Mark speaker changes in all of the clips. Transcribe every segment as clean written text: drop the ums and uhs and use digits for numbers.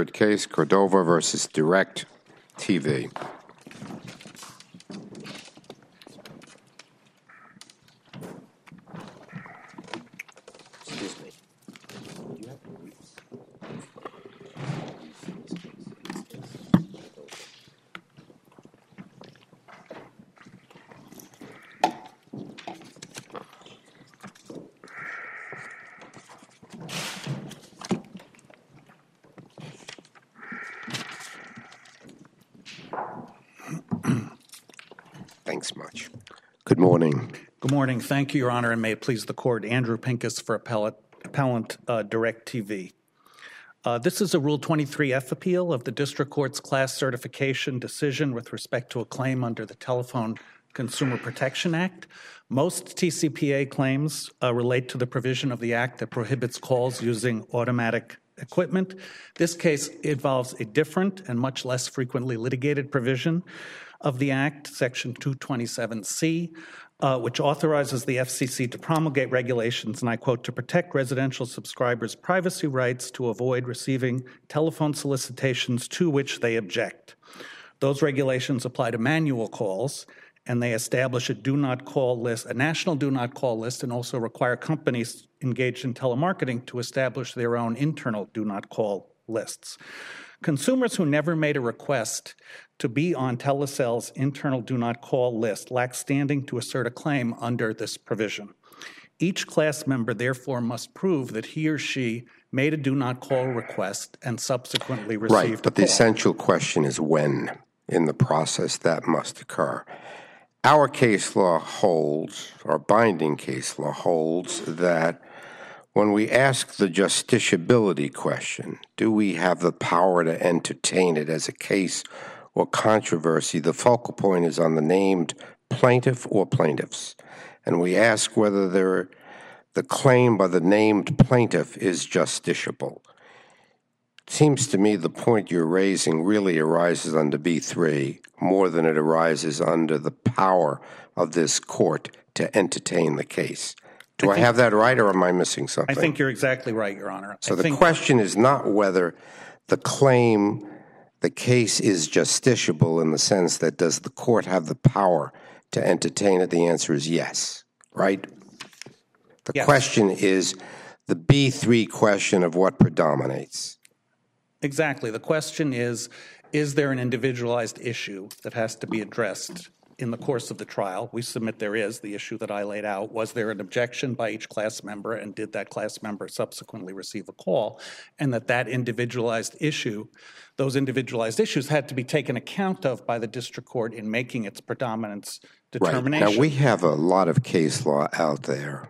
Speaker 1: third case, Cordova versus Direct TV. Thanks much. Good morning.
Speaker 2: Good morning. Thank you, Your Honor, and may it please the Court. Andrew Pincus for Appellant Direct TV. This is a Rule 23F appeal of the District Court's class certification decision with respect to a claim under the Telephone Consumer Protection Act. Most TCPA claims relate to the provision of the Act that prohibits calls using automatic equipment. This case involves a different and much less frequently litigated provision of the Act, Section 227C, which authorizes the FCC to promulgate regulations, and I quote, to protect residential subscribers' privacy rights to avoid receiving telephone solicitations to which they object. Those regulations apply to manual calls, and they establish a do not call list, a national do not call list, and also require companies engaged in telemarketing to establish their own internal do not call lists. Consumers who never made a request to be on Telecell's internal do not call list lack standing to assert a claim under this provision. Each class member therefore must prove that he or she made a do not call request and subsequently received a call.
Speaker 1: Right, but the essential question is when in the process that must occur. Our case law holds, our binding case law holds, that when we ask the justiciability question, do we have the power to entertain it as a case or controversy, the focal point is on the named plaintiff or plaintiffs. And we ask whether the claim by the named plaintiff is justiciable. It seems to me the point you're raising really arises under B3 more than it arises under the power of this court to entertain the case. Do I have that right, or am I missing something?
Speaker 2: I think you're exactly right, Your Honor.
Speaker 1: So the question is not whether the claim, the case is justiciable in the sense that does the court have the power to entertain it? The answer is yes, right? The question is the B3 question of what predominates.
Speaker 2: Exactly. The question is there an individualized issue that has to be addressed in the course of the trial? We submit there is. The issue that I laid out, was there an objection by each class member, and did that class member subsequently receive a call? And that individualized issue, those individualized issues had to be taken account of by the district court in making its predominance determination.
Speaker 1: Right. Now, we have a lot of case law out there,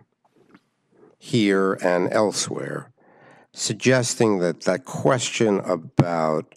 Speaker 1: here and elsewhere, suggesting that question about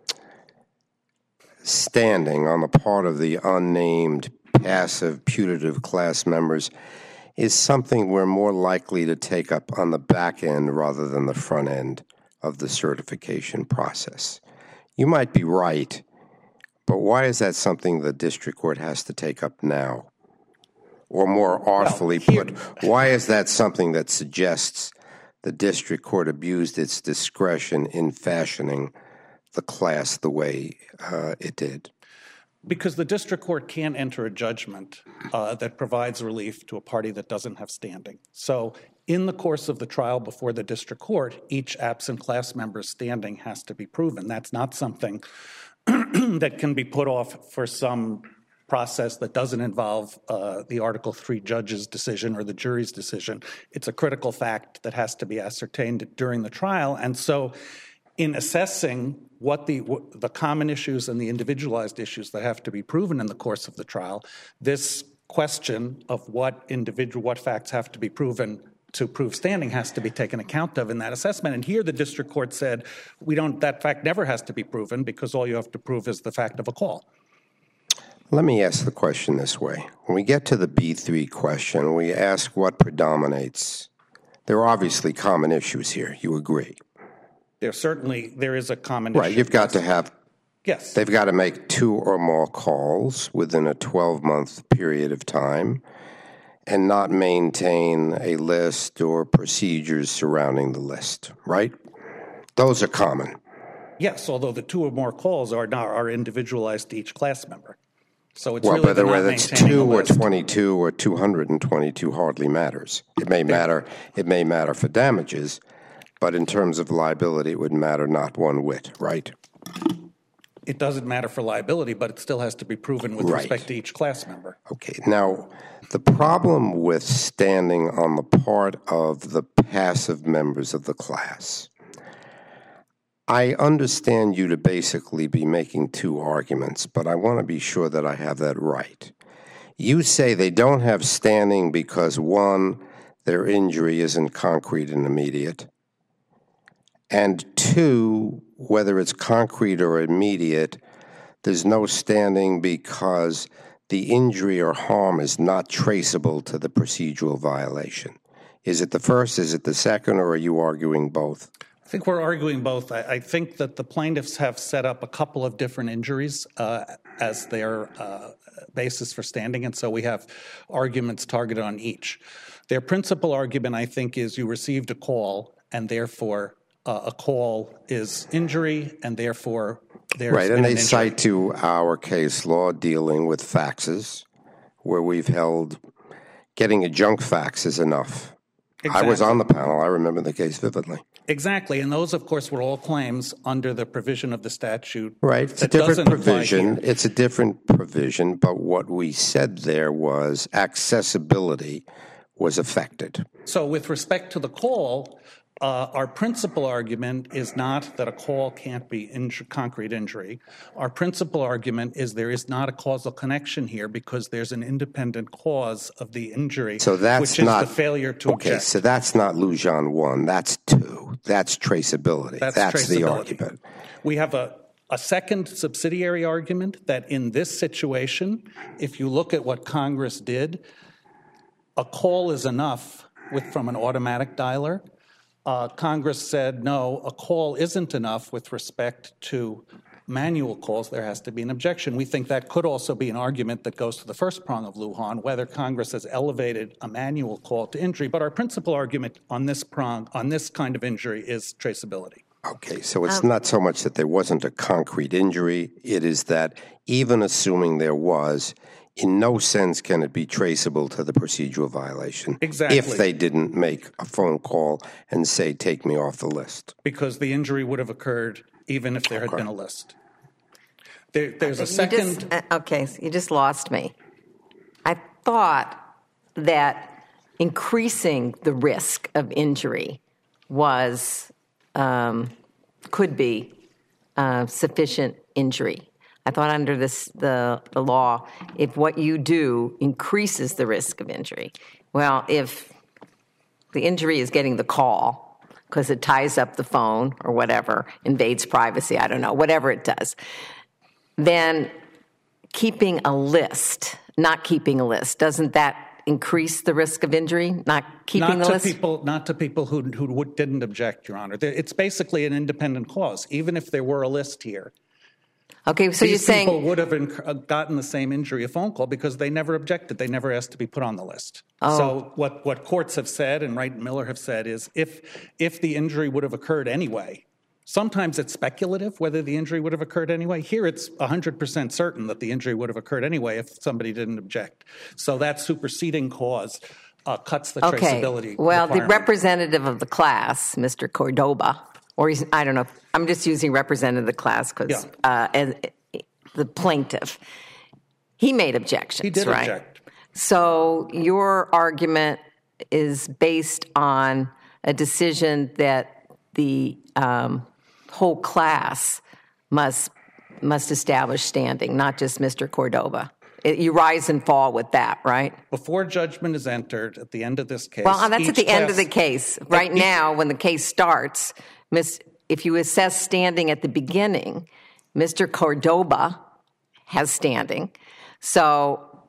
Speaker 1: standing on the part of the unnamed passive putative class members is something we're more likely to take up on the back end rather than the front end of the certification process. You might be right, but why is that something the district court has to take up now? Or more artfully put, why is that something that suggests the district court abused its discretion in fashioning the class the way it did?
Speaker 2: Because the district court can't enter a judgment that provides relief to a party that doesn't have standing. So in the course of the trial before the district court, each absent class member's standing has to be proven. That's not something that can be put off for some process that doesn't involve the Article III judge's decision or the jury's decision. It's a critical fact that has to be ascertained during the trial. And so in assessing what the common issues and the individualized issues that have to be proven in the course of the trial, this question of what facts have to be proven to prove standing has to be taken account of in that assessment. And here the district court said, that fact never has to be proven because all you have to prove is the fact of a call.
Speaker 1: Let me ask the question this way. When we get to the B3 question, we ask what predominates. There are obviously common issues here. You agree?
Speaker 2: There is a common issue.
Speaker 1: Right, you've got to have,
Speaker 2: yes.
Speaker 1: They've got to make 2 or more calls within a 12-month period of time and not maintain a list or procedures surrounding the list, right? Those are common.
Speaker 2: Yes, although the 2 or more calls are individualized to each class member. So it's
Speaker 1: Well,
Speaker 2: really
Speaker 1: whether
Speaker 2: not
Speaker 1: it's
Speaker 2: maintaining
Speaker 1: 2
Speaker 2: a
Speaker 1: or
Speaker 2: list.
Speaker 1: 22 or 222 hardly matters. It may matter for damages, but in terms of liability, it would matter not one whit, right?
Speaker 2: It doesn't matter for liability, but it still has to be proven with
Speaker 1: Right.
Speaker 2: respect to each class member.
Speaker 1: Okay. Now, the problem with standing on the part of the passive members of the class, I understand you to basically be making 2 arguments, but I want to be sure that I have that right. You say they don't have standing because, 1, their injury isn't concrete and immediate, and 2, whether it's concrete or immediate, there's no standing because the injury or harm is not traceable to the procedural violation. Is it the first, is it the second, or are you arguing both?
Speaker 2: I think we're arguing both. I think that the plaintiffs have set up a couple of different injuries as their basis for standing, and so we have arguments targeted on each. Their principal argument, I think, is you received a call, and therefore a call is injury, and therefore there's
Speaker 1: right,
Speaker 2: been
Speaker 1: and
Speaker 2: an
Speaker 1: they
Speaker 2: injury.
Speaker 1: cite to our case law dealing with faxes, where we've held getting a junk fax is enough.
Speaker 2: Exactly.
Speaker 1: I was on the panel. I remember the case vividly.
Speaker 2: Exactly, and those, of course, were all claims under the provision of the statute.
Speaker 1: Right, it's a
Speaker 2: that
Speaker 1: different
Speaker 2: doesn't apply
Speaker 1: provision.
Speaker 2: here.
Speaker 1: It's a different provision, but what we said there was accessibility was affected.
Speaker 2: So with respect to the call, our principal argument is not that a call can't be concrete injury. Our principal argument is there is not a causal connection here because there's an independent cause of the injury,
Speaker 1: So that's
Speaker 2: which is
Speaker 1: not
Speaker 2: the failure to
Speaker 1: okay.
Speaker 2: object.
Speaker 1: So that's not Lujan 1. That's 2. That's traceability. That's the
Speaker 2: traceability.
Speaker 1: argument.
Speaker 2: We have a second subsidiary argument that in this situation, if you look at what Congress did, a call is enough from an automatic dialer. Congress said, no, a call isn't enough with respect to manual calls. There has to be an objection. We think that could also be an argument that goes to the first prong of Lujan, whether Congress has elevated a manual call to injury. But our principal argument on this prong, on this kind of injury, is traceability.
Speaker 1: Okay, so it's not so much that there wasn't a concrete injury. It is that even assuming there was, in no sense can it be traceable to the procedural violation.
Speaker 2: Exactly.
Speaker 1: If they didn't make a phone call and say, take me off the list.
Speaker 2: Because the injury would have occurred even if there had been a list. There's a second...
Speaker 3: You just lost me. I thought that increasing the risk of injury could be sufficient injury. I thought under the law, if what you do increases the risk of injury, well, if the injury is getting the call because it ties up the phone or whatever, invades privacy, I don't know, whatever it does, then keeping a list, not keeping a list, doesn't that increase the risk of injury, not keeping the list?
Speaker 2: Not to people who didn't object, Your Honor. It's basically an independent cause, even if there were a list here.
Speaker 3: Okay, so you're saying...
Speaker 2: These people would have gotten the same injury, a phone call, because they never objected. They never asked to be put on the list.
Speaker 3: Oh.
Speaker 2: So what courts have said, and Wright and Miller have said, is if the injury would have occurred anyway, sometimes it's speculative whether the injury would have occurred anyway. Here it's 100% certain that the injury would have occurred anyway if somebody didn't object. So that superseding cause cuts the traceability
Speaker 3: Well, the
Speaker 2: requirement.
Speaker 3: representative of the class, Mr. Cordoba, or I don't know, I'm just using representative of the class because the plaintiff, he made objections,
Speaker 2: He did
Speaker 3: right?
Speaker 2: object.
Speaker 3: So your argument is based on a decision that the whole class must establish standing, not just Mr. Cordoba. You rise and fall with that, right?
Speaker 2: Before judgment is entered at the end of this case.
Speaker 3: Well, that's at the end of the
Speaker 2: class-
Speaker 3: case. Right now, when the case starts, if you assess standing at the beginning, Mr. Cordoba has standing. So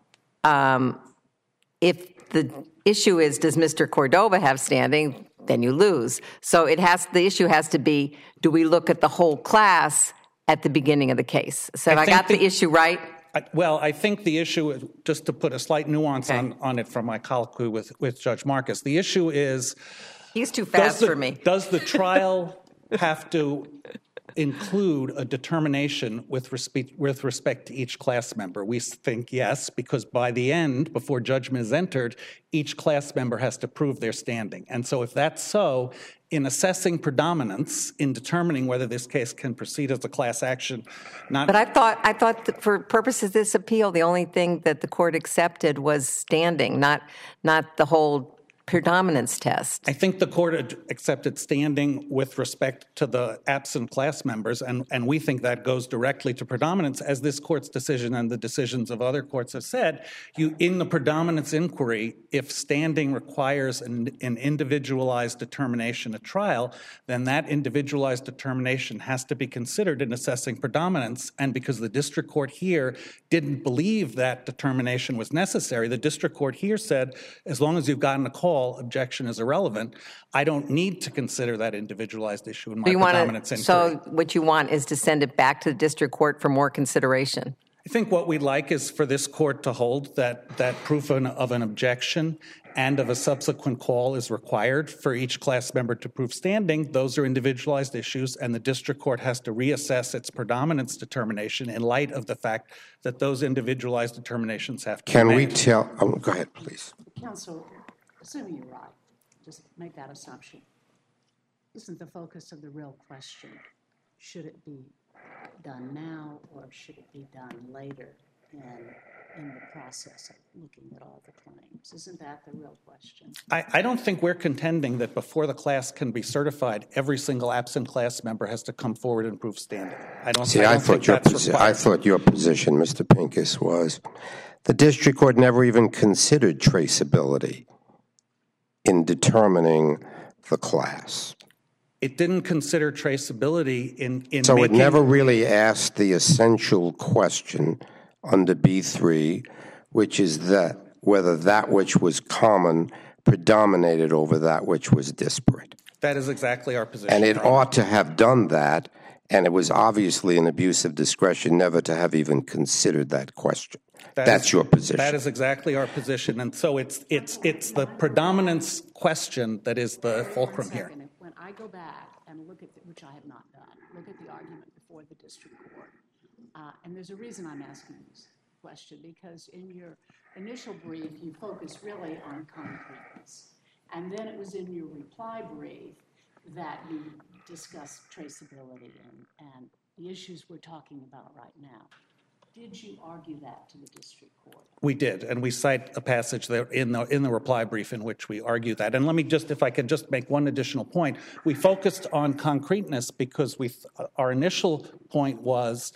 Speaker 3: if the issue is, does Mr. Cordoba have standing, then you lose. So the issue has to be, do we look at the whole class at the beginning of the case? So I got the issue right?
Speaker 2: I think the issue is, just to put a slight nuance on it from my colloquy with Judge Marcus, the issue is...
Speaker 3: He's too fast for me.
Speaker 2: Does the trial have to include a determination with respect to each class member? We think yes, because by the end, before judgment is entered, each class member has to prove their standing. And so if that's so, in assessing predominance, in determining whether this case can proceed as a class action, not...
Speaker 3: But I thought that for purposes of this appeal, the only thing that the court accepted was standing, not the whole predominance test.
Speaker 2: I think the court accepted standing with respect to the absent class members, and we think that goes directly to predominance, as this court's decision and the decisions of other courts have said. In the predominance inquiry, if standing requires an individualized determination at trial, then that individualized determination has to be considered in assessing predominance. And because the district court here didn't believe that determination was necessary, the district court here said, as long as you've gotten a call, objection is irrelevant. I don't need to consider that individualized issue in my predominance inquiry.
Speaker 3: So what you want is to send it back to the district court for more consideration?
Speaker 2: I think what we'd like is for this court to hold that proof of an objection and of a subsequent call is required for each class member to prove standing. Those are individualized issues, and the district court has to reassess its predominance determination in light of the fact that those individualized determinations have to be made.
Speaker 1: Can we tell... Oh, go ahead, please.
Speaker 4: Counsel, assuming you're right, just make that assumption. Isn't the focus of the real question, should it be done now or should it be done later in the process of looking at all the claims? Isn't that the real question?
Speaker 2: I don't think we're contending that before the class can be certified, every single absent class member has to come forward and prove standing. I thought
Speaker 1: your position, Mr. Pincus, was the district court never even considered traceability in determining the class.
Speaker 2: It didn't consider traceability in
Speaker 1: So
Speaker 2: making...
Speaker 1: it never really asked the essential question under B3, which is that whether that which was common predominated over that which was disparate.
Speaker 2: That is exactly our position.
Speaker 1: And it ought to have done that, and it was obviously an abuse of discretion never to have even considered that question. That's your position.
Speaker 2: That is exactly our position. And so it's the predominance question that is the fulcrum here.
Speaker 4: When I go back and look at, which I have not done, look at the argument before the district court, and there's a reason I'm asking this question, because in your initial brief, you focused really on concreteness. And then it was in your reply brief that you discussed traceability and the issues we're talking about right now. Did you argue that to the district court?
Speaker 2: We did, and we cite a passage there in the reply brief in which we argue that. And let me just, if I could just make one additional point. We focused on concreteness because our initial point was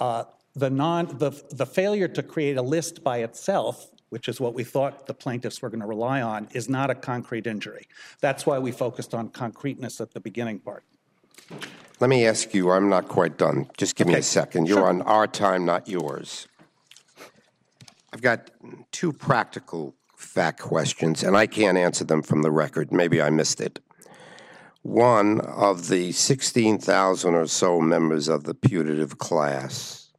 Speaker 2: the failure to create a list by itself, which is what we thought the plaintiffs were going to rely on, is not a concrete injury. That's why we focused on concreteness at the beginning part.
Speaker 1: Let me ask you, I'm not quite done. Just give me a second. You're on our time, not yours. I've got two practical fact questions, and I can't answer them from the record. Maybe I missed it. One, of the 16,000 or so members of the putative class,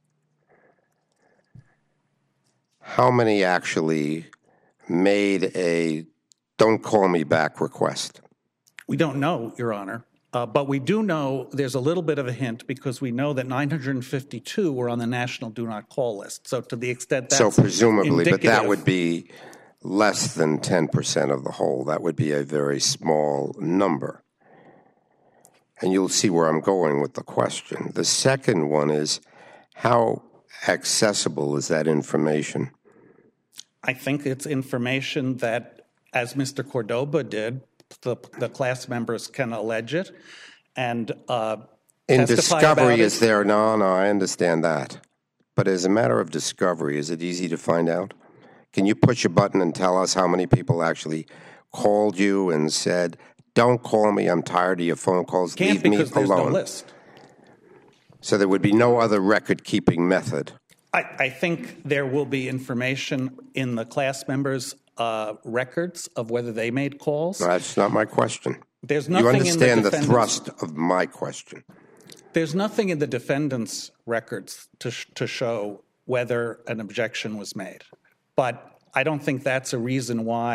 Speaker 1: how many actually made a don't call me back request?
Speaker 2: We don't know, Your Honor. But we do know there's a little bit of a hint because we know that 952 were on the national do not call list. So to the extent that's
Speaker 1: so presumably,
Speaker 2: indicative,
Speaker 1: but that would be less than 10% of the whole. That would be a very small number. And you'll see where I'm going with the question. The second one is, how accessible is that information?
Speaker 2: I think it's information that, as Mr. Cordoba did, the class members can allege it and
Speaker 1: in discovery, is there? No, I understand that. But as a matter of discovery, is it easy to find out? Can you push a button and tell us how many people actually called you and said, don't call me, I'm tired of your phone calls, leave me alone?
Speaker 2: There's no list.
Speaker 1: So there would be no other record-keeping method?
Speaker 2: I think there will be information in the class members' records of whether they made calls.
Speaker 1: No, that's not my question.
Speaker 2: There's nothing
Speaker 1: you understand
Speaker 2: in the
Speaker 1: thrust of my question.
Speaker 2: There's nothing in the defendant's records to show whether an objection was made. But I don't think that's a reason why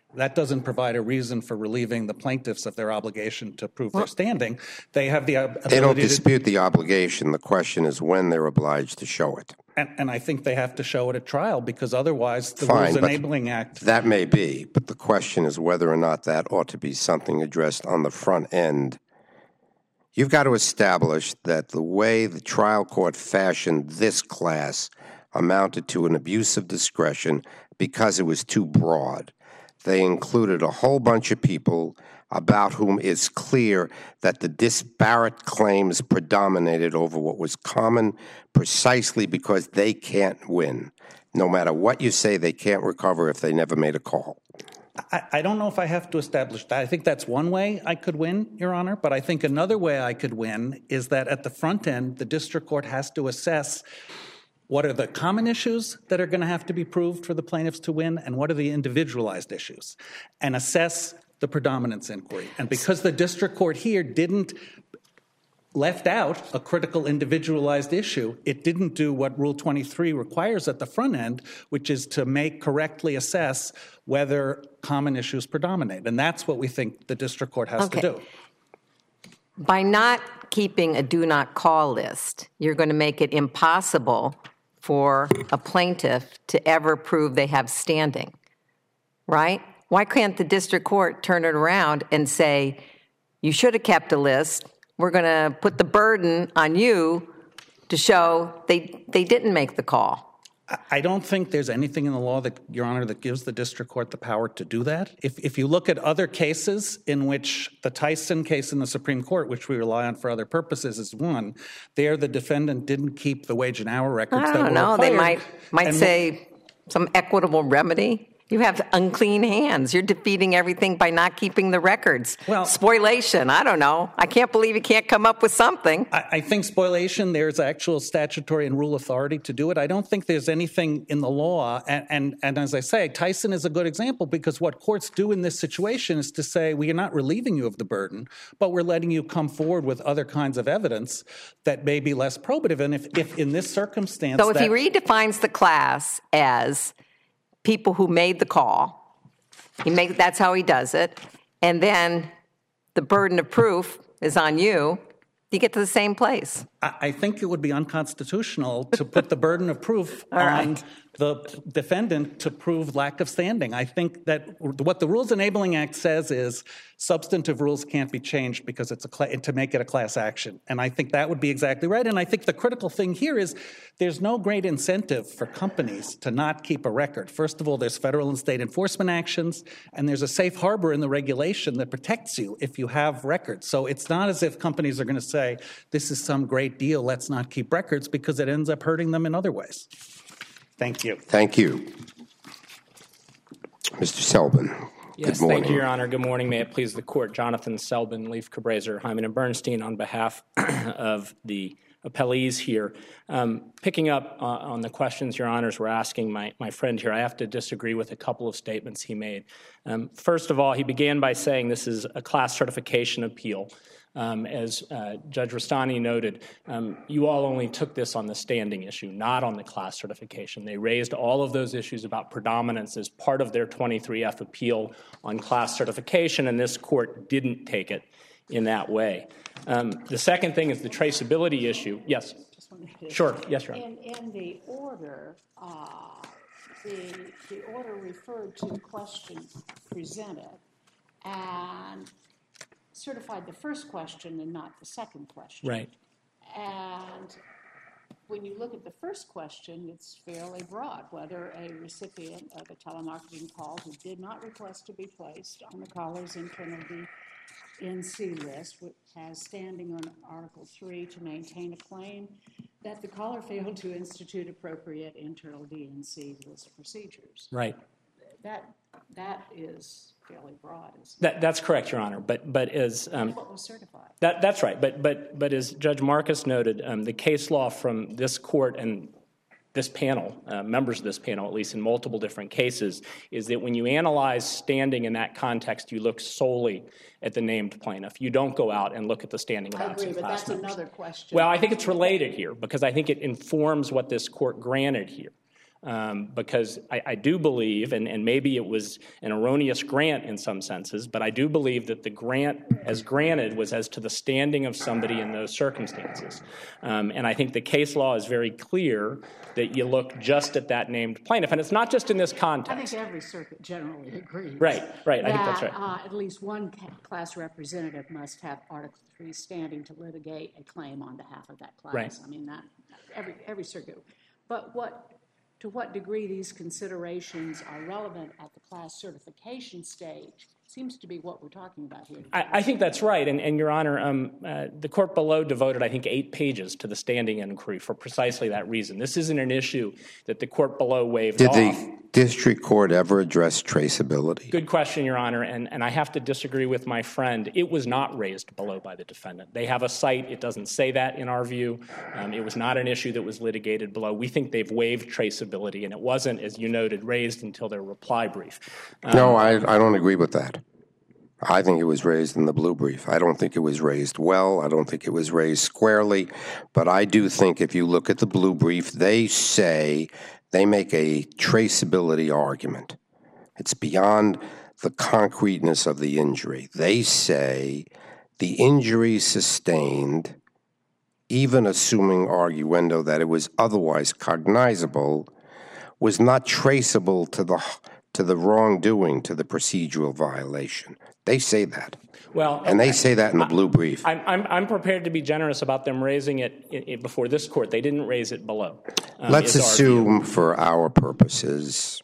Speaker 2: That doesn't provide a reason for relieving the plaintiffs of their obligation to prove their standing. They have the ability
Speaker 1: They don't dispute the obligation. The question is when they're obliged to show it.
Speaker 2: And I think they have to show it at trial, because otherwise the
Speaker 1: Fine,
Speaker 2: Rules
Speaker 1: but
Speaker 2: Enabling Act...
Speaker 1: That may be, but the question is whether or not that ought to be something addressed on the front end. You've got to establish that the way the trial court fashioned this class amounted to an abuse of discretion because it was too broad. They included a whole bunch of people about whom it's clear that the disparate claims predominated over what was common precisely because they can't win. No matter what you say, they can't recover if they never made a call.
Speaker 2: I don't know if I have to establish that. I think that's one way I could win, Your Honor, but I think another way I could win is that at the front end, the district court has to assess what are the common issues that are going to have to be proved for the plaintiffs to win, and what are the individualized issues, and assess the predominance inquiry. And because the district court here left out a critical individualized issue, it didn't do what Rule 23 requires at the front end, which is to correctly assess whether common issues predominate. And that's what we think the district court has to do.
Speaker 3: By not keeping a do not call list, you're going to make it impossible for a plaintiff to ever prove they have standing, right? Why can't the district court turn it around and say, you should have kept a list, we're going to put the burden on you to show they didn't make the call?
Speaker 2: I don't think there's anything in the law, that, Your Honor, that gives the district court the power to do that. If you look at other cases in which the Tyson case in the Supreme Court, which we rely on for other purposes, is one, there the defendant didn't keep the wage and hour records that were required.
Speaker 3: I don't know. They might say some equitable remedy. You have unclean hands. You're defeating everything by not keeping the records.
Speaker 2: Well,
Speaker 3: spoliation, I don't know. I can't believe you can't come up with something.
Speaker 2: I think spoliation, there's actual statutory and rule authority to do it. I don't think there's anything in the law. And as I say, Tyson is a good example, because what courts do in this situation is to say, we are not relieving you of the burden, but we're letting you come forward with other kinds of evidence that may be less probative. And if in this circumstance...
Speaker 3: So if he redefines the class as people who made the call, that's how he does it, and then the burden of proof is on you, you get to the same place.
Speaker 2: I think it would be unconstitutional to put the burden of proof on the defendant to prove lack of standing. I think that what the Rules Enabling Act says is substantive rules can't be changed because it's to make it a class action. And I think that would be exactly right. And I think the critical thing here is there's no great incentive for companies to not keep a record. First of all, there's federal and state enforcement actions, and there's a safe harbor in the regulation that protects you if you have records. So it's not as if companies are going to say, this is some great deal, let's not keep records, because it ends up hurting them in other ways. Thank you.
Speaker 1: Thank you. Mr. Selbin,
Speaker 5: yes,
Speaker 1: good morning.
Speaker 5: Thank you, Your Honor. Good morning. May it please the Court. Jonathan Selbin, Leif Cabraser, Hyman & Bernstein, on behalf of the appellees here. Picking up on the questions Your Honors were asking my friend here, I have to disagree with a couple of statements he made. First of all, he began by saying this is a class certification appeal. As Judge Rastani noted, you all only took this on the standing issue, not on the class certification. They raised all of those issues about predominance as part of their 23F appeal on class certification, and this Court didn't take it in that way. The second thing is the traceability issue. Yes. Sure. Yes, Your Honor.
Speaker 4: In the order, the order referred to questions presented and certified the first question and not the second question.
Speaker 5: Right.
Speaker 4: And when you look at the first question, it's fairly broad, whether a recipient of a telemarketing call who did not request to be placed on the caller's internal DNC list, which has standing on Article 3 to maintain a claim that the caller failed to institute appropriate internal DNC list procedures.
Speaker 5: Right.
Speaker 4: That is fairly broad.
Speaker 5: That's correct, Your Honor. But as
Speaker 4: what was certified.
Speaker 5: That's right. But as Judge Marcus noted, the case law from this Court and this panel, members of this panel, at least in multiple different cases, is that when you analyze standing in that context, you look solely at the named plaintiff. You don't go out and look at the standing of absent class members.
Speaker 4: Another question.
Speaker 5: Well, I think it's related here because I think it informs what this Court granted here. because I do believe, and maybe it was an erroneous grant in some senses, but I do believe that the grant as granted was as to the standing of somebody in those circumstances. And I think the case law is very clear that you look just at that named plaintiff. And it's not just in this context.
Speaker 4: I think every circuit generally agrees.
Speaker 5: Right. I think that's right.
Speaker 4: At least one class representative must have Article III standing to litigate a claim on behalf of that class.
Speaker 5: Right.
Speaker 4: I mean, that every circuit. But to what degree these considerations are relevant at the class certification stage seems to be what we're talking about here.
Speaker 5: I think that's right. And Your Honor, the court below devoted, I think, 8 pages to the standing inquiry for precisely that reason. This isn't an issue that the court below waived off.
Speaker 1: Did the district court ever address traceability?
Speaker 5: Good question, Your Honor, and I have to disagree with my friend. It was not raised below by the defendant. They have a cite. It doesn't say that in our view. It was not an issue that was litigated below. We think they've waived traceability, and it wasn't, as you noted, raised until their reply brief.
Speaker 1: No, I don't agree with that. I think it was raised in the blue brief. I don't think it was raised well. I don't think it was raised squarely. But I do think if you look at the blue brief, they make a traceability argument. It's beyond the concreteness of the injury. They say the injury sustained, even assuming arguendo that it was otherwise cognizable, was not traceable to the wrongdoing, to the procedural violation. They say that.
Speaker 5: Well,
Speaker 1: and they say that in the blue brief.
Speaker 5: I'm prepared to be generous about them raising it before this court. They didn't raise it below.
Speaker 1: Let's assume for our purposes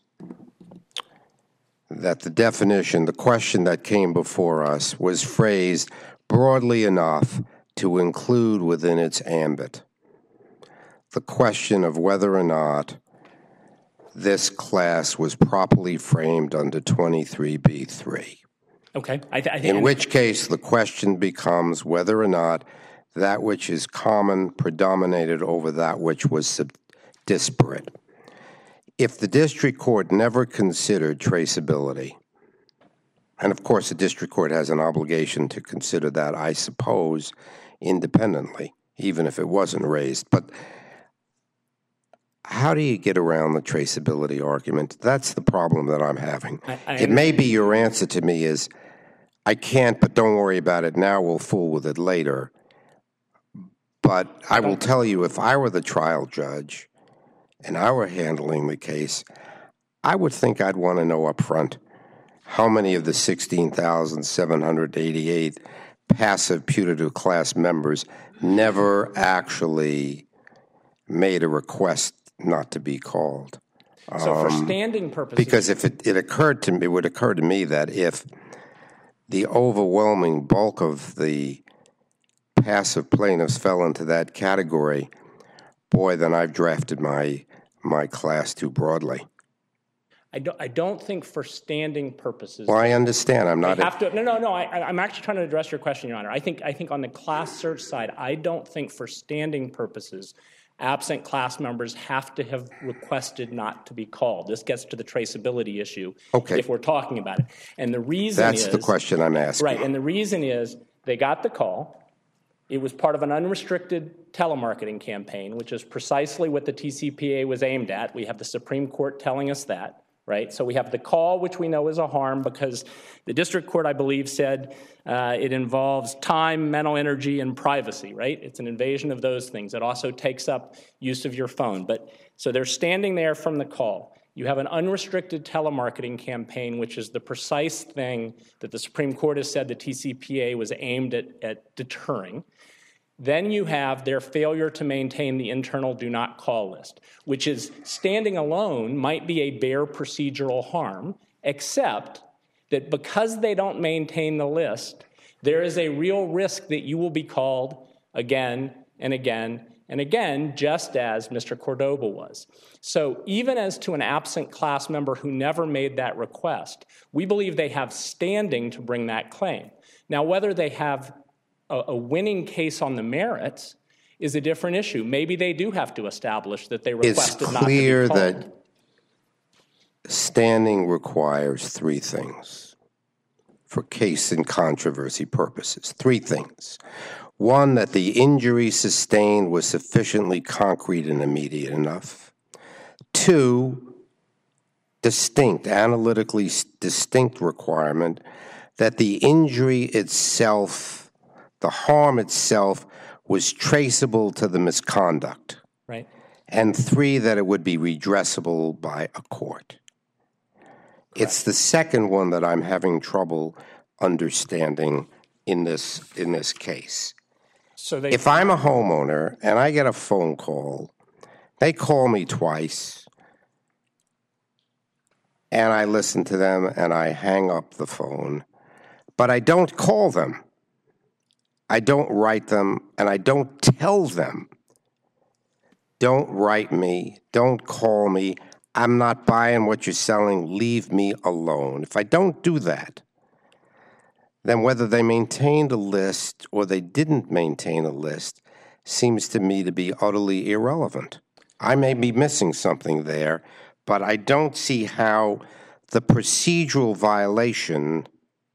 Speaker 1: that the definition, the question that came before us, was phrased broadly enough to include within its ambit the question of whether or not this class was properly framed under 23b3.
Speaker 5: Okay.
Speaker 1: In which case, the question becomes whether or not that which is common predominated over that which was disparate. If the district court never considered traceability, and of course the district court has an obligation to consider that, I suppose, independently, even if it wasn't raised, but how do you get around the traceability argument? That's the problem that I'm having. It may be your answer to me is, I can't, but don't worry about it now, we'll fool with it later. But I will tell you, if I were the trial judge and I were handling the case, I would think I'd want to know up front how many of the 16,788 passive putative class members never actually made a request not to be called.
Speaker 5: So for standing purposes...
Speaker 1: Because if it would occur to me that if the overwhelming bulk of the passive plaintiffs fell into that category, boy, then I've drafted my class too broadly.
Speaker 5: I don't think for standing purposes...
Speaker 1: Well, I understand. I'm not...
Speaker 5: I'm actually trying to address your question, Your Honor. I think on the class search side, I don't think for standing purposes, absent class members have to have requested not to be called. This gets to the traceability issue if we're talking about it. And the reason
Speaker 1: That's the question I'm asking.
Speaker 5: Right, and the reason is they got the call. It was part of an unrestricted telemarketing campaign, which is precisely what the TCPA was aimed at. We have the Supreme Court telling us that, right? So we have the call, which we know is a harm because the district court, I believe, said it involves time, mental energy, and privacy, right? It's an invasion of those things. It also takes up use of your phone. So they're standing there from the call. You have an unrestricted telemarketing campaign, which is the precise thing that the Supreme Court has said the TCPA was aimed at deterring. Then you have their failure to maintain the internal do not call list, which is standing alone might be a bare procedural harm, except that because they don't maintain the list, there is a real risk that you will be called again and again and again, just as Mr. Cordoba was. So even as to an absent class member who never made that request, we believe they have standing to bring that claim. Now, whether they have a winning case on the merits is a different issue. Maybe they do have to establish that they requested not to be called.
Speaker 1: It's clear that standing requires 3 things for case and controversy purposes. 3 things. 1, that the injury sustained was sufficiently concrete and immediate enough. two, analytically distinct requirement that the injury itself, the harm itself, was traceable to the misconduct.
Speaker 5: Right.
Speaker 1: And three, that it would be redressable by a court. It's the second one that I'm having trouble understanding in this case.
Speaker 5: So
Speaker 1: if I'm a homeowner and I get a phone call, they call me twice, and I listen to them and I hang up the phone, but I don't call them. I don't write them, and I don't tell them, don't write me, don't call me, I'm not buying what you're selling, leave me alone. If I don't do that, then whether they maintained a list or they didn't maintain a list seems to me to be utterly irrelevant. I may be missing something there, but I don't see how the procedural violation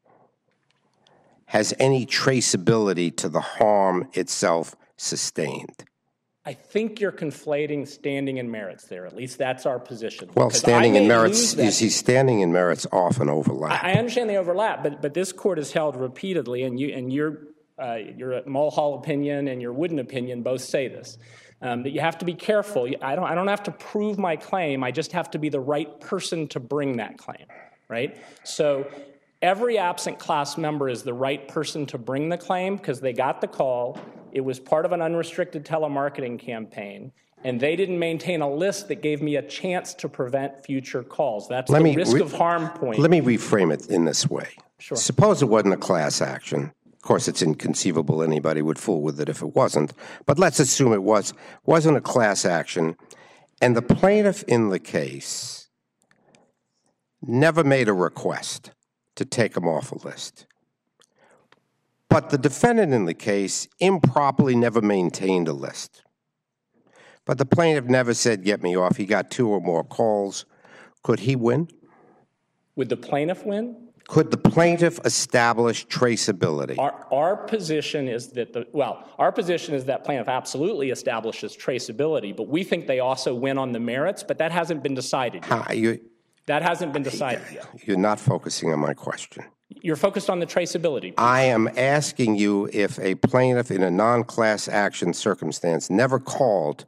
Speaker 1: has any traceability to the harm itself sustained.
Speaker 5: I think you're conflating standing and merits there. At least that's our position.
Speaker 1: Well, standing and merits, you see, standing and merits often overlap.
Speaker 5: I understand they overlap, but this court has held repeatedly, and your Mulhall opinion and your Wooden opinion both say this, that you have to be careful. I don't have to prove my claim. I just have to be the right person to bring that claim, right? So every absent class member is the right person to bring the claim because they got the call. It was part of an unrestricted telemarketing campaign, and they didn't maintain a list that gave me a chance to prevent future calls. That's the risk of harm point.
Speaker 1: Let me reframe it in this way.
Speaker 5: Sure.
Speaker 1: Suppose it wasn't a class action. Of course, it's inconceivable anybody would fool with it if it wasn't. But let's assume it wasn't a class action, and the plaintiff in the case never made a request to take them off a list. But the defendant in the case improperly never maintained a list. But the plaintiff never said, get me off. He got 2 or more calls. Could he win?
Speaker 5: Would the plaintiff win?
Speaker 1: Could the plaintiff establish traceability?
Speaker 5: Our position is that plaintiff absolutely establishes traceability, but we think they also win on the merits, but that hasn't been decided yet. That hasn't been decided yet.
Speaker 1: You're not focusing on my question.
Speaker 5: You're focused on the traceability.
Speaker 1: I am asking you if a plaintiff in a non-class action circumstance never called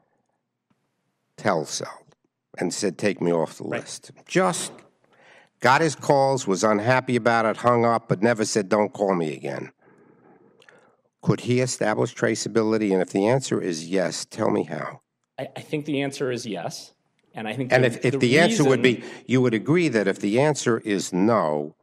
Speaker 1: Telcel and said, take me off the list. Just got his calls, was unhappy about it, hung up, but never said, don't call me again. Could he establish traceability? And if the answer is yes, tell me how.
Speaker 5: I think the answer is yes. And I think
Speaker 1: if the answer would be, you would agree that if the answer is no,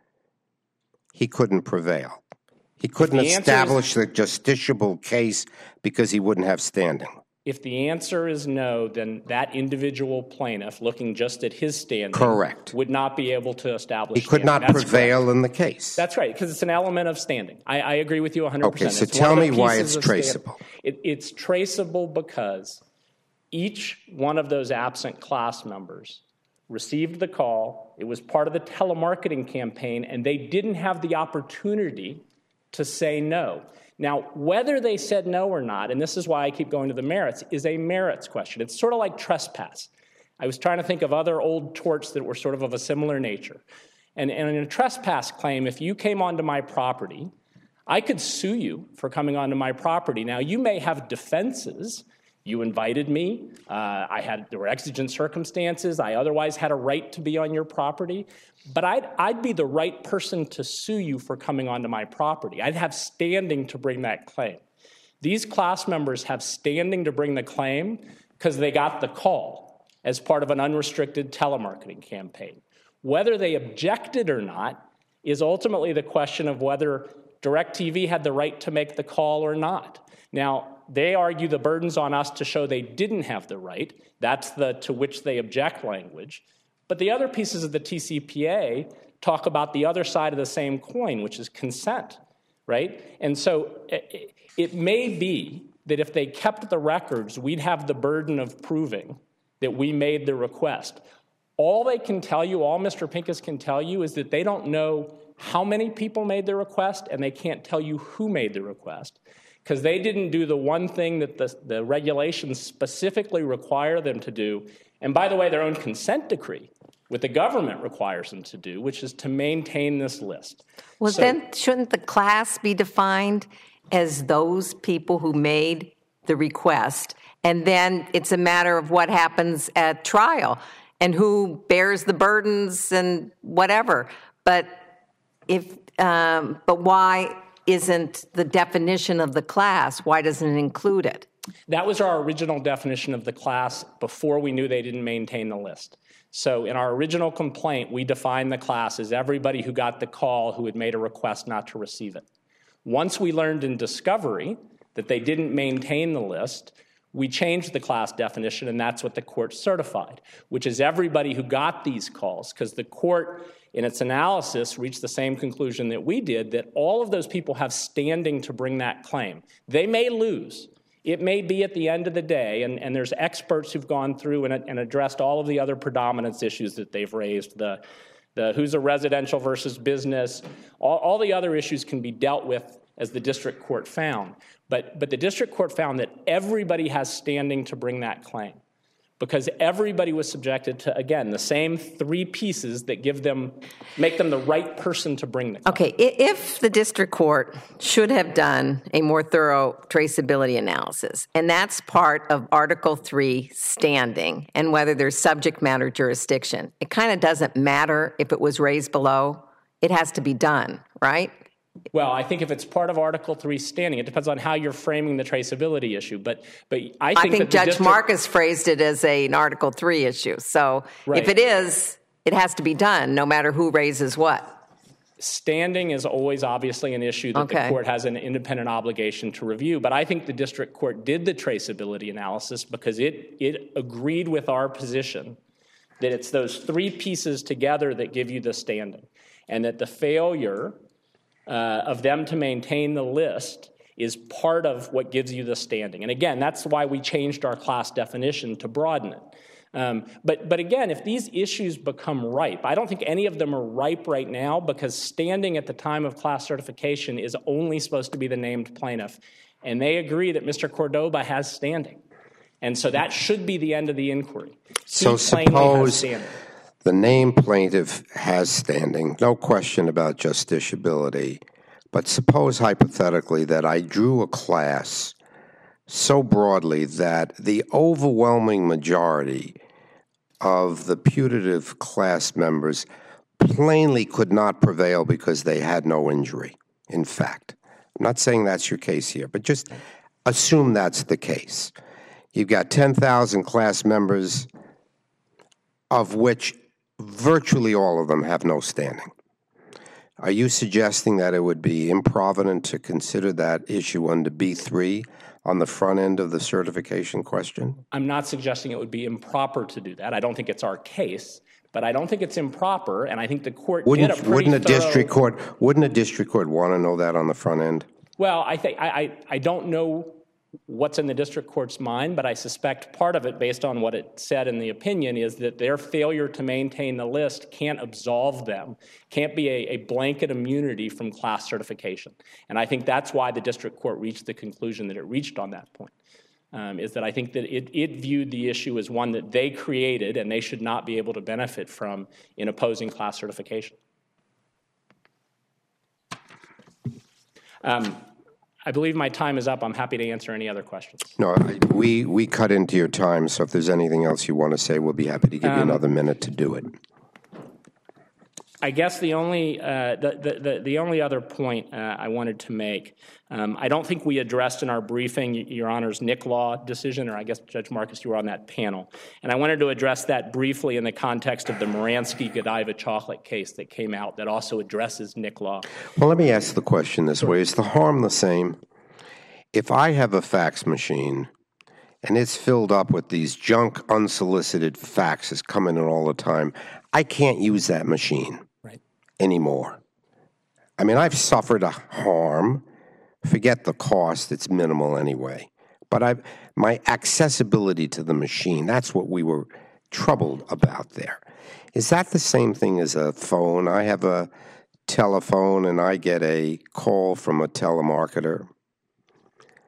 Speaker 1: he couldn't prevail. He couldn't establish the justiciable case because he wouldn't have standing.
Speaker 5: If the answer is no, then that individual plaintiff, looking just at his standing,
Speaker 1: correct,
Speaker 5: would not be able to establish
Speaker 1: He could not prevail in the case.
Speaker 5: That's right, because it's an element of standing. I agree with you 100%.
Speaker 1: Okay, so tell me why it's traceable.
Speaker 5: It's traceable because each one of those absent class members received the call. It was part of the telemarketing campaign, and they didn't have the opportunity to say no. Now, whether they said no or not, and this is why I keep going to the merits, is a merits question. It's sort of like trespass. I was trying to think of other old torts that were sort of a similar nature. And in a trespass claim, if you came onto my property, I could sue you for coming onto my property. Now, you may have defenses. You invited me. There were exigent circumstances. I otherwise had a right to be on your property. But I'd be the right person to sue you for coming onto my property. I'd have standing to bring that claim. These class members have standing to bring the claim because they got the call as part of an unrestricted telemarketing campaign. Whether they objected or not is ultimately the question of whether DirecTV had the right to make the call or not. Now, they argue the burden's on us to show they didn't have the right. That's the to which they object language. But the other pieces of the TCPA talk about the other side of the same coin, which is consent, right? And so it may be that if they kept the records, we'd have the burden of proving that we made the request. All they can tell you, all Mr. Pincus can tell you, is that they don't know how many people made the request, and they can't tell you who made the request. because they didn't do the one thing that the regulations specifically require them to do, and by the way, their own consent decree, what the government requires them to do, which is to maintain this list.
Speaker 3: Well, then shouldn't the class be defined as those people who made the request, and then it's a matter of what happens at trial and who bears the burdens and whatever. But why isn't the definition of the class, why doesn't it include it?
Speaker 5: That was our original definition of the class before we knew they didn't maintain the list. So in our original complaint, we defined the class as everybody who got the call who had made a request not to receive it. Once we learned in discovery that they didn't maintain the list, we changed the class definition, and that's what the court certified, which is everybody who got these calls, because the court, in its analysis, reached the same conclusion that we did, that all of those people have standing to bring that claim. They may lose. It may be at the end of the day, and there's experts who've gone through and addressed all of the other predominance issues that they've raised, the who's a residential versus business, all the other issues can be dealt with as the district court found. But the district court found that everybody has standing to bring that claim because everybody was subjected to, again, the same three pieces that make them the right person to bring the claim.
Speaker 3: Okay, if the district court should have done a more thorough traceability analysis, and that's part of Article 3 standing and whether there's subject matter jurisdiction, it kind of doesn't matter if it was raised below. It has to be done, right?
Speaker 5: Well, I think if it's part of Article 3 standing, it depends on how you're framing the traceability issue. But I think
Speaker 3: Judge Marcus phrased it as an Article 3 issue. So if it is, it has to be done, no matter who raises what.
Speaker 5: Standing is always obviously an issue that the court has an independent obligation to review. But I think the district court did the traceability analysis because it agreed with our position that it's those three pieces together that give you the standing, and that the failure of them to maintain the list is part of what gives you the standing. And again, that's why we changed our class definition to broaden it. But again, if these issues become ripe, I don't think any of them are ripe right now because standing at the time of class certification is only supposed to be the named plaintiff. And they agree that Mr. Cordoba has standing. And so that should be the end of the inquiry.
Speaker 1: So suppose the named plaintiff has standing, no question about justiciability, but suppose hypothetically that I drew a class so broadly that the overwhelming majority of the putative class members plainly could not prevail because they had no injury. In fact, I'm not saying that's your case here, but just assume that's the case. You've got 10,000 class members, of which virtually all of them have no standing. Are you suggesting that it would be improvident to consider that issue under B3 on the front end of the certification question? I'm
Speaker 5: not suggesting it would be improper to do that. I don't think it's our case, but I don't think it's improper, and I think the court did a pretty
Speaker 1: Wouldn't a district court want to know that on the front end?
Speaker 5: Well, I don't know what's in the district court's mind, but I suspect part of it, based on what it said in the opinion, is that their failure to maintain the list can't absolve them, can't be a blanket immunity from class certification. And I think that's why the district court reached the conclusion that it reached on that point, is that I think that it viewed the issue as one that they created and they should not be able to benefit from in opposing class certification. I believe my time is up. I'm happy to answer any other questions.
Speaker 1: No, we cut into your time, so if there's anything else you want to say, we'll be happy to give you another minute to do it.
Speaker 5: I guess the only other point I wanted to make, I don't think we addressed in our briefing Your Honor's Nick Law decision, or I guess, Judge Marcus, you were on that panel. And I wanted to address that briefly in the context of the Moransky-Godiva chocolate case that came out that also addresses Nick Law.
Speaker 1: Well, let me ask the question this way. Is the harm the same? If I have a fax machine and it's filled up with these junk unsolicited faxes coming in all the time, I can't use that machine anymore. I mean, I've suffered a harm. Forget the cost, it's minimal anyway. But my accessibility to the machine, that's what we were troubled about there. Is that the same thing as a phone? I have a telephone and I get a call from a telemarketer.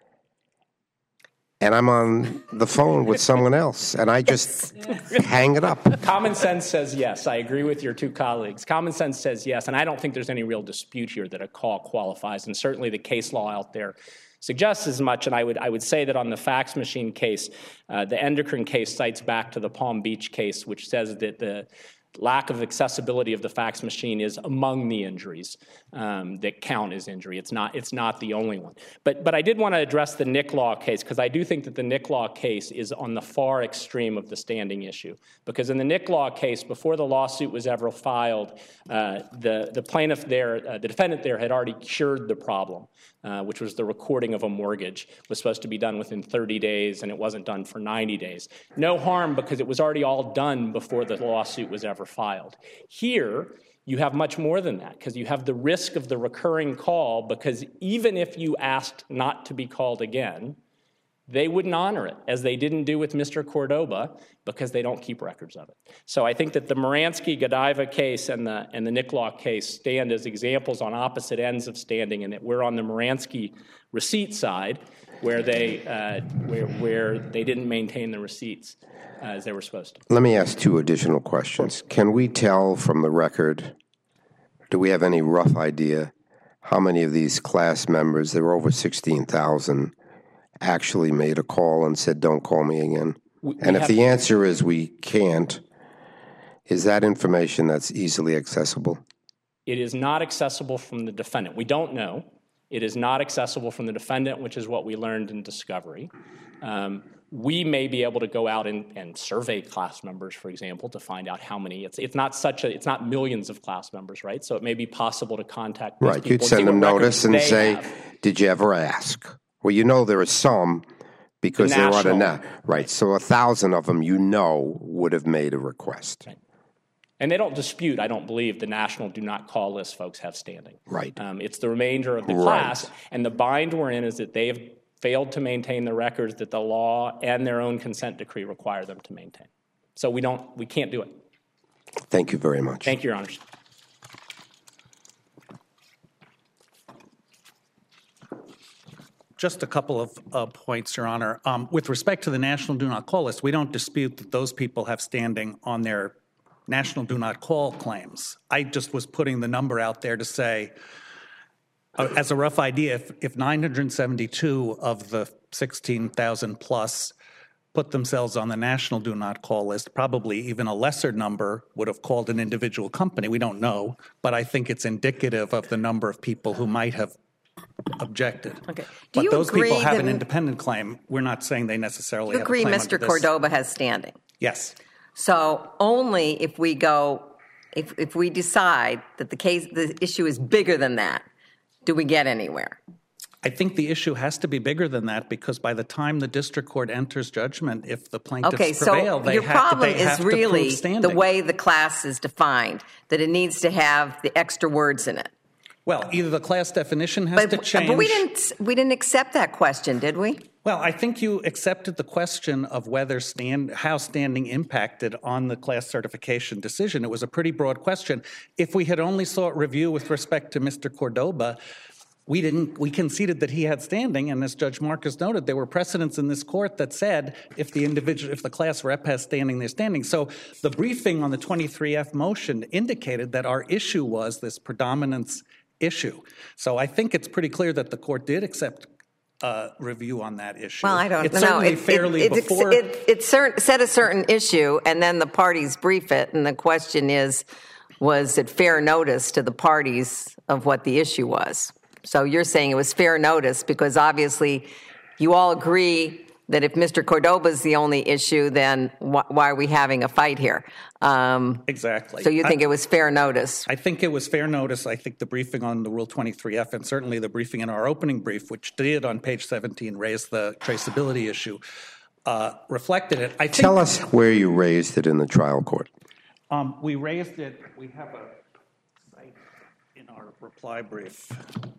Speaker 1: and I'm on the phone with someone else, and I just hang it up.
Speaker 5: Common sense says yes. I agree with your two colleagues. Common sense says yes, and I don't think there's any real dispute here that a call qualifies, and certainly the case law out there suggests as much, and I would say that on the fax machine case, the endocrine case cites back to the Palm Beach case, which says that the lack of accessibility of the fax machine is among the injuries that count as injury. It's not the only one. But I did want to address the Nick Law case, because I do think that the Nick Law case is on the far extreme of the standing issue. Because in the Nick Law case, before the lawsuit was ever filed, the plaintiff there, the defendant there, had already cured the problem, which was the recording of a mortgage. It was supposed to be done within 30 days, and it wasn't done for 90 days. No harm, because it was already all done before the lawsuit was ever filed. Here, you have much more than that, because you have the risk of the recurring call, because even if you asked not to be called again, they wouldn't honor it, as they didn't do with Mr. Cordoba, because they don't keep records of it. So I think that the Moransky-Godiva case and the Nick Law case stand as examples on opposite ends of standing, and that we're on the Moransky receipt side, where they didn't maintain the receipts as they were supposed to.
Speaker 1: Let me ask two additional questions. Can we tell from the record, do we have any rough idea how many of these class members, there were over 16,000, actually made a call and said, don't call me again? And if the answer is we can't, is that information that's easily accessible?
Speaker 5: It is not accessible from the defendant. We don't know. It is not accessible from the defendant, which is what we learned in discovery. We may be able to go out and survey class members, for example, to find out how many. It's not millions of class members, right? So it may be possible to contact these people.
Speaker 1: You'd send them notice and say, did you ever ask? Well, you know there are some, because they're on a net. Right, so 1,000 of them would have made a request.
Speaker 5: Right. And they don't dispute, I don't believe, the national do not call list folks have standing.
Speaker 1: Right.
Speaker 5: It's the remainder of the class, and the bind we're in is that they have failed to maintain the records that the law and their own consent decree require them to maintain. So we can't do it.
Speaker 1: Thank you very much.
Speaker 5: Thank you, Your Honors.
Speaker 2: Just a couple of points, Your Honor. With respect to the National Do Not Call list, we don't dispute that those people have standing on their National Do Not Call claims. I just was putting the number out there to say, as a rough idea, if 972 of the 16,000 plus put themselves on the National Do Not Call list, probably even a lesser number would have called an individual company. We don't know, but I think it's indicative of the number of people who might have objected.
Speaker 3: Okay.
Speaker 2: But those people have an independent claim. We're not saying they necessarily have a claim under this.
Speaker 3: You agree Mr. Cordoba has standing?
Speaker 2: Yes.
Speaker 3: So only if we if we decide that the issue is bigger than that, do we get anywhere?
Speaker 2: I think the issue has to be bigger than that, because by the time the district court enters judgment, if the plaintiffs prevail, they
Speaker 3: your
Speaker 2: have
Speaker 3: problem
Speaker 2: to prove
Speaker 3: is really
Speaker 2: standing.
Speaker 3: the way the class is defined, that it needs to have the extra words in it.
Speaker 2: Well, either the class definition has to change.
Speaker 3: But we didn't accept that question, did we?
Speaker 2: Well, I think you accepted the question of whether how standing impacted on the class certification decision. It was a pretty broad question. If we had only sought review with respect to Mr. Cordoba, we conceded that he had standing, and as Judge Marcus noted, there were precedents in this court that said if the class rep has standing, they're standing. So the briefing on the 23F motion indicated that our issue was this predominance issue. So I think it's pretty clear that the court did accept review on that issue.
Speaker 3: Well, I don't know.
Speaker 2: It's certainly fairly before.
Speaker 3: It said a certain issue, and then the parties brief it, and the question is, was it fair notice to the parties of what the issue was? So you're saying it was fair notice because obviously you all agree that if Mr. Cordoba is the only issue, then why are we having a fight here?
Speaker 2: Exactly.
Speaker 3: So you think it was fair notice?
Speaker 2: I think it was fair notice. I think the briefing on the Rule 23F and certainly the briefing in our opening brief, which did on page 17 raise the traceability issue, reflected it.
Speaker 1: Tell us where you raised it in the trial court.
Speaker 2: We raised it. We have a site in our reply brief.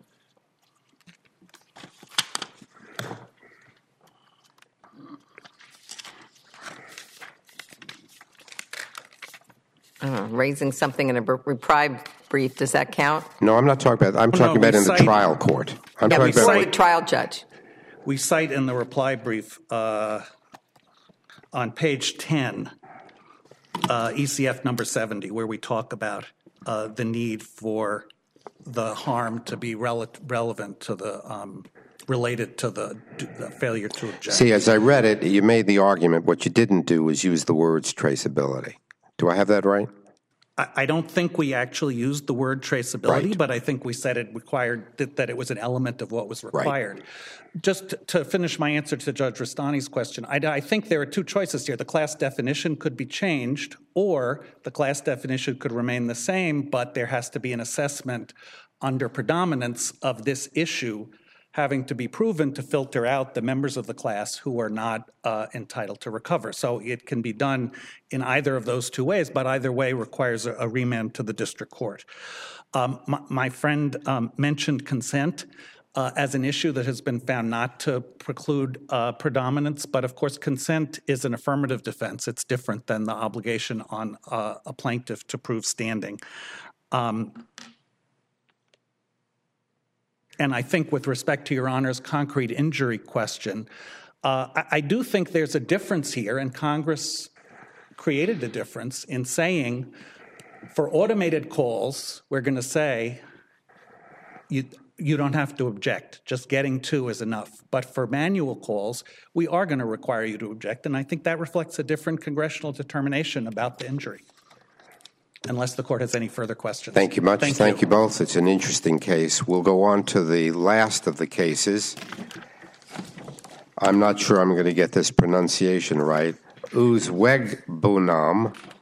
Speaker 3: Raising something in a reply brief, does that count?
Speaker 1: No, I'm not talking about that. I'm talking about in the trial court.
Speaker 3: Before the trial judge.
Speaker 2: We cite in the reply brief on page 10, ECF number 70, where we talk about the need for the harm to be relevant to the related to the failure to object.
Speaker 1: See, as I read it, you made the argument what you didn't do was use the words traceability. Do I have that right?
Speaker 2: I don't think we actually used the word traceability,
Speaker 1: Right.
Speaker 2: but I think we said it required that it was an element of what was required.
Speaker 1: Right.
Speaker 2: Just to finish my answer to Judge Rastani's question, I think there are two choices here. The class definition could be changed, or the class definition could remain the same, but there has to be an assessment under predominance of this issue having to be proven to filter out the members of the class who are not entitled to recover. So it can be done in either of those two ways, but either way requires a remand to the district court. My friend mentioned consent as an issue that has been found not to preclude predominance, but of course consent is an affirmative defense. It's different than the obligation on a plaintiff to prove standing. And I think with respect to Your Honor's concrete injury question, I do think there's a difference here, and Congress created a difference in saying for automated calls, we're going to say you don't have to object. Just getting to is enough. But for manual calls, we are going to require you to object, and I think that reflects a different congressional determination about the injury. Unless the court has any further questions.
Speaker 1: Thank you much. Thank you both. It's an interesting case. We'll go on to the last of the cases. I'm not sure I'm going to get this pronunciation right. Uzwegbunam